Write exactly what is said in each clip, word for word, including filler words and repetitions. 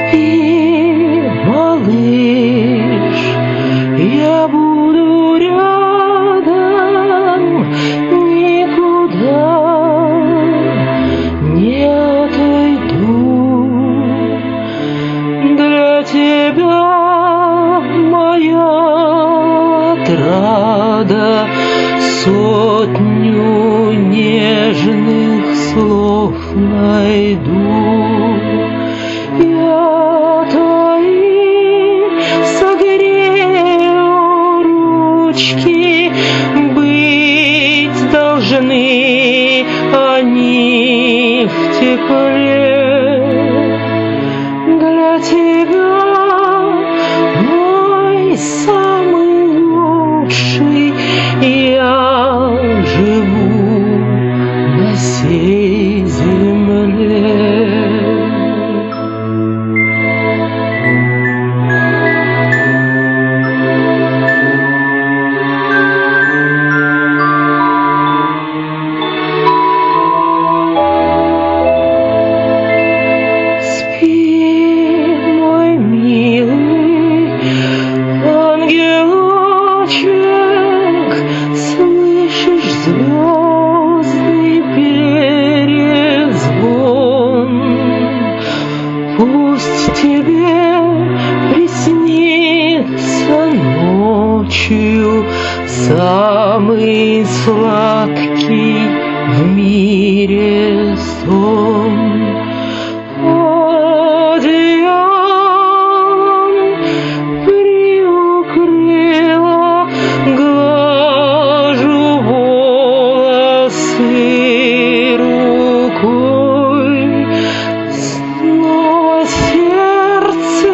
Спи, малыш, я буду рядом, никуда не отойду. Для тебя моя отрада, сотню нежных слов найду. Я твои согрею ручки, быть должны они в тепле. Для тебя мой самый лучший, я живу на сей земле. Звездный перезвон, пусть тебе приснится ночью самый сладкий в мире сон. Одеялом приукрыла, глажу рукой, снова сердце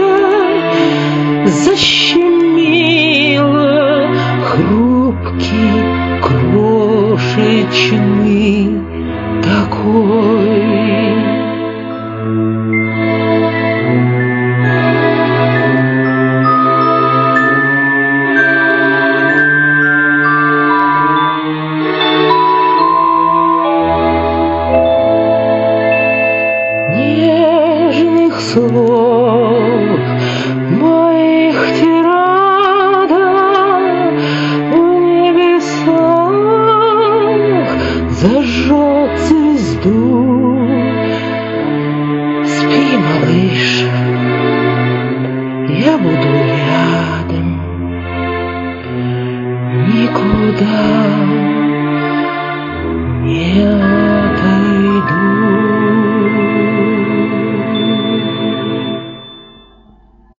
защемило, хрупкий, крошечный такой. Слов моих тирада в небесах зажжет звезду. Спи, малыш, я буду рядом, никуда не